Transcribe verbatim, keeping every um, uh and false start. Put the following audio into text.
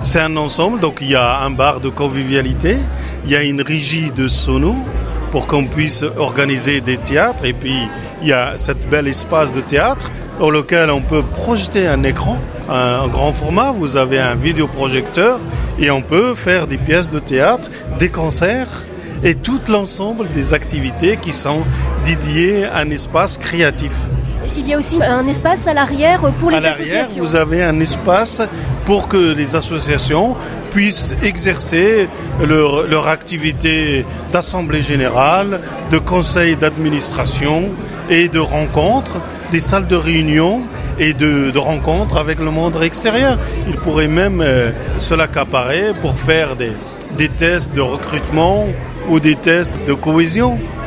c'est un ensemble, donc il y a un bar de convivialité, il y a une régie de sono pour qu'on puisse organiser des théâtres, et puis il y a cet bel espace de théâtre dans lequel on peut projeter un écran, un grand format, vous avez un vidéoprojecteur et on peut faire des pièces de théâtre, des concerts et tout l'ensemble des activités qui sont dédiées à un espace créatif. Il y a aussi un espace à l'arrière pour les à l'arrière, associations. Vous avez un espace pour que les associations puissent exercer leur, leur activité d'assemblée générale, de conseil d'administration et de rencontres, des salles de réunion et de, de rencontres avec le monde extérieur. Ils pourraient même euh, se l'accaparer pour faire des, des tests de recrutement ou des tests de cohésion.